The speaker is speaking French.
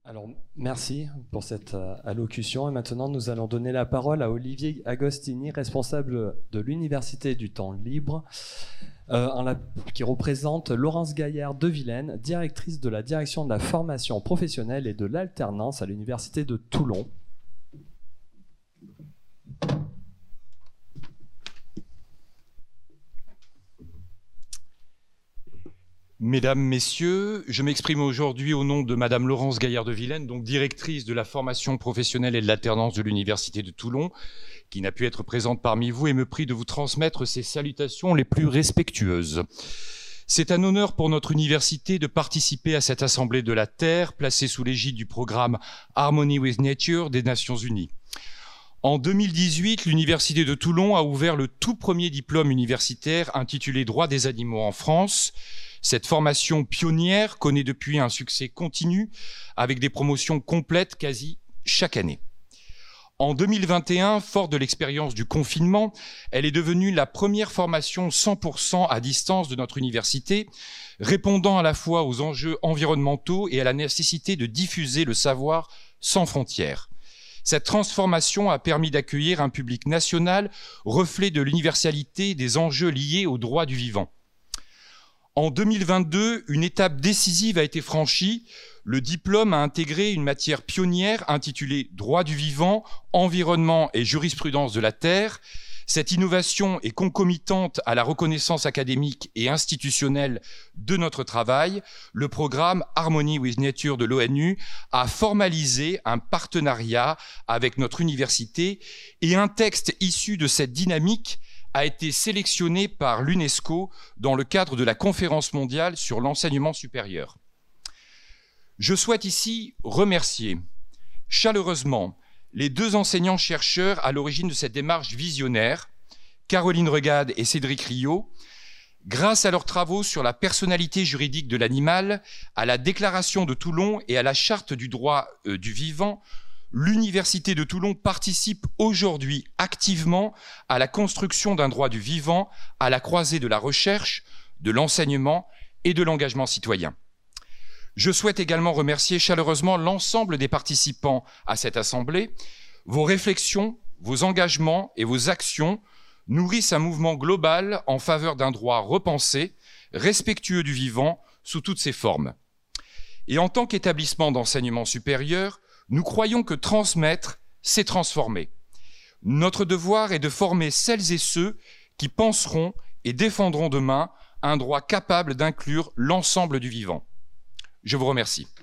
Alors, merci pour cette allocution. Et maintenant, nous allons donner la parole à Olivier Agostini, responsable de l'Université du Temps Libre, qui représente Laurence Gaillard de Vilaine, directrice de la direction de la formation professionnelle et de l'alternance à l'Université de Toulon. Mesdames, Messieurs, je m'exprime aujourd'hui au nom de Madame Laurence Gaillard de Vilaine, donc directrice de la formation professionnelle et de l'alternance de l'Université de Toulon, qui n'a pu être présente parmi vous et me prie de vous transmettre ses salutations les plus respectueuses. C'est un honneur pour notre université de participer à cette Assemblée de la Terre, placée sous l'égide du programme Harmony with Nature des Nations Unies. En 2018, l'Université de Toulon a ouvert le tout premier diplôme universitaire intitulé Droits des animaux en France. Cette formation pionnière connaît depuis un succès continu avec des promotions complètes quasi chaque année. En 2021, fort de l'expérience du confinement, elle est devenue la première formation 100% à distance de notre université, répondant à la fois aux enjeux environnementaux et à la nécessité de diffuser le savoir sans frontières. Cette transformation a permis d'accueillir un public national, reflet de l'universalité des enjeux liés aux droits du vivant. En 2022, une étape décisive a été franchie. Le diplôme a intégré une matière pionnière intitulée « Droit du vivant, environnement et jurisprudence de la Terre ». Cette innovation est concomitante à la reconnaissance académique et institutionnelle de notre travail. Le programme Harmony with Nature de l'ONU a formalisé un partenariat avec notre université et un texte issu de cette dynamique a été sélectionné par l'UNESCO dans le cadre de la conférence mondiale sur l'enseignement supérieur. Je souhaite ici remercier chaleureusement les deux enseignants-chercheurs à l'origine de cette démarche visionnaire, Caroline Regade et Cédric Rio. Grâce à leurs travaux sur la personnalité juridique de l'animal, à la Déclaration de Toulon et à la Charte du droit du vivant, l'Université de Toulon participe aujourd'hui activement à la construction d'un droit du vivant à la croisée de la recherche, de l'enseignement et de l'engagement citoyen. Je souhaite également remercier chaleureusement l'ensemble des participants à cette assemblée. Vos réflexions, vos engagements et vos actions nourrissent un mouvement global en faveur d'un droit repensé, respectueux du vivant sous toutes ses formes. Et en tant qu'établissement d'enseignement supérieur, nous croyons que transmettre, c'est transformer. Notre devoir est de former celles et ceux qui penseront et défendront demain un droit capable d'inclure l'ensemble du vivant. Je vous remercie.